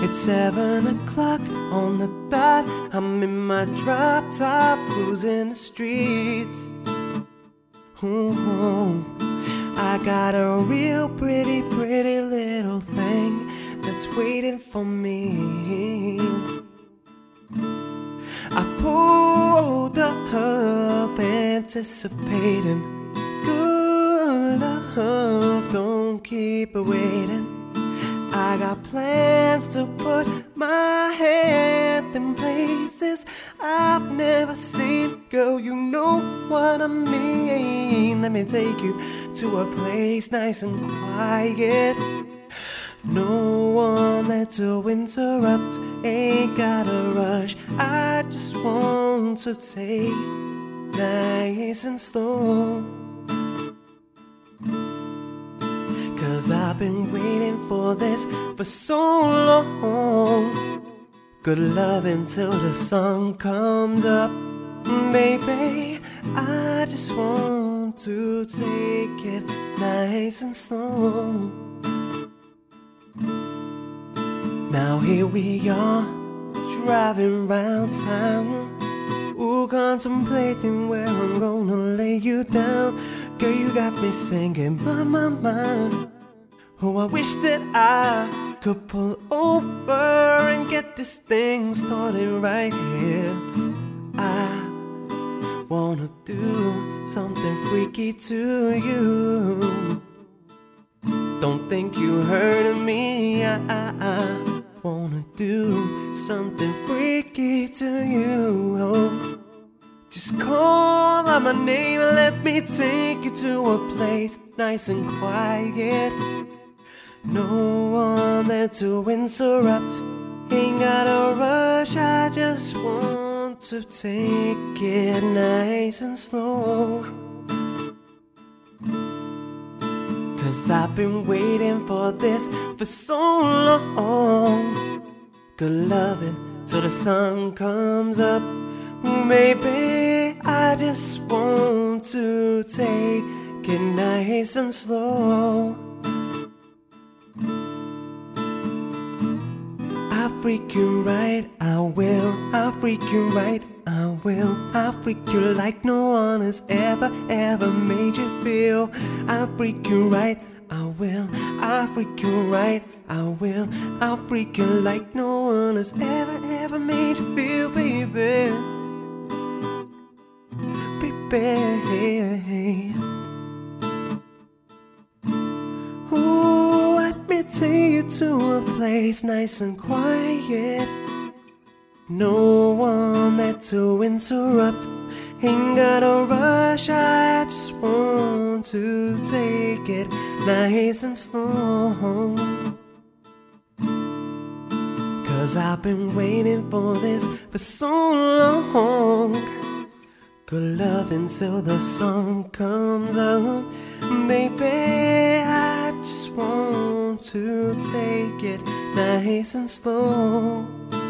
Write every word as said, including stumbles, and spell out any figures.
It's seven o'clock on the dot. I'm in my drop top, cruising the streets. Ooh, I got a real pretty, pretty little thing that's waiting for me. I pulled up, anticipating good love, don't keep it waiting. I got plans to put my hand in places I've never seen. Girl, you know what I mean. Let me take you to a place nice and quiet. No one there to interrupt, ain't gotta rush. I just want to take nice and slow. Cause I've been waiting for this for so long. Good love until the sun comes up. Baby, I just want to take it nice and slow. Now here we are, driving round town. Ooh, contemplating where I'm gonna lay you down. Girl, you got me singing my, my, my. Oh, I wish that I could pull over and get this thing started right here. I wanna do something freaky to you. Don't think you heard of me. I, I, I wanna do something freaky to you. Oh, just call out my name and let me take you to a place nice and quiet. No one there to interrupt, ain't gotta rush. I just want to take it nice and slow. Cause I've been waiting for this for so long. Good loving till the sun comes up. Maybe I just want to take it nice and slow. I'll freak you right, I will. I'll freak you right, I will. I'll freak you like no one has ever, ever made you feel. I'll freak you right, I will. I'll freak you right, I will. I'll freak you like no one has ever, ever made you feel, baby. Baby. Ooh, let me take you to a place nice and quiet. No one there to interrupt, ain't gotta rush. I just want to take it nice and slow. Cause I've been waiting for this for so long. Good love until the sun comes up. Baby, I just want to take it nice and slow.